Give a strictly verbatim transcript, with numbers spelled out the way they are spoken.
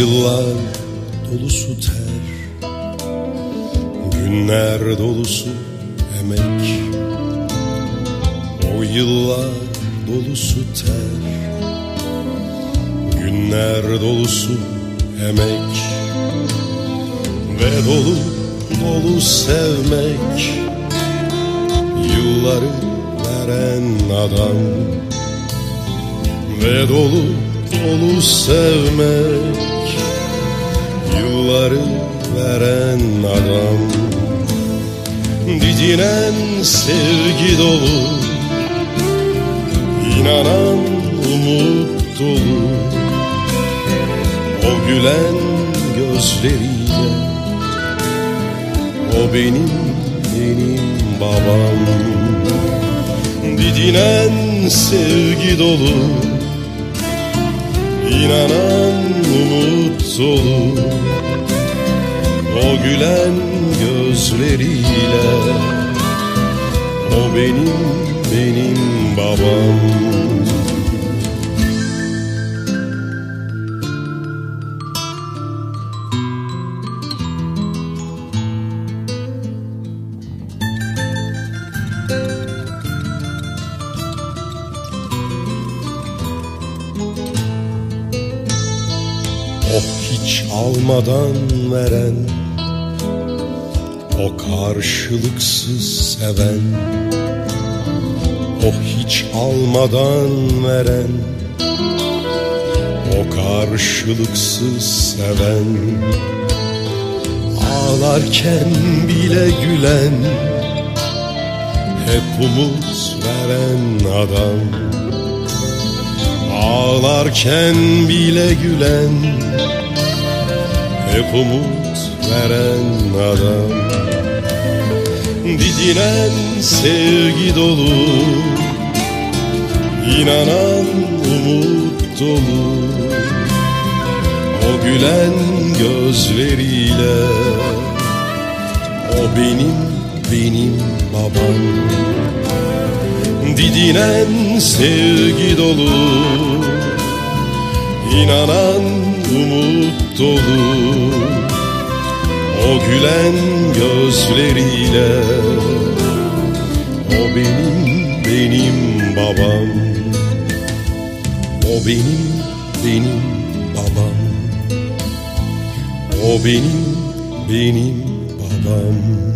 yıllar dolusu ter, günler dolusu emek. O yıllar dolusu ter, günler dolusu emek. Ve dolu dolu sevmek, yılları veren adam. Ve dolu dolu sevmek, yılları veren adam. Didinen sevgi dolu, inanan umut dolu. O gülen gözleriyle, o benim, benim babam. Didinen sevgi dolu, inanan umut dolu. O gülen gözleriyle, o benim, benim babam. O hiç almadan veren, o karşılıksız seven. O hiç almadan veren, o karşılıksız seven. Ağlarken bile gülen, hep umut veren adam. Ağlarken bile gülen, hep umut veren adam. Didinen sevgi dolu, inanan umut dolu. O gülen gözleriyle, o benim, benim babam. Didinen sevgi dolu, inanan umut dolu. O gülen gözleriyle, o benim, benim babam. O benim, benim babam. O benim, benim babam.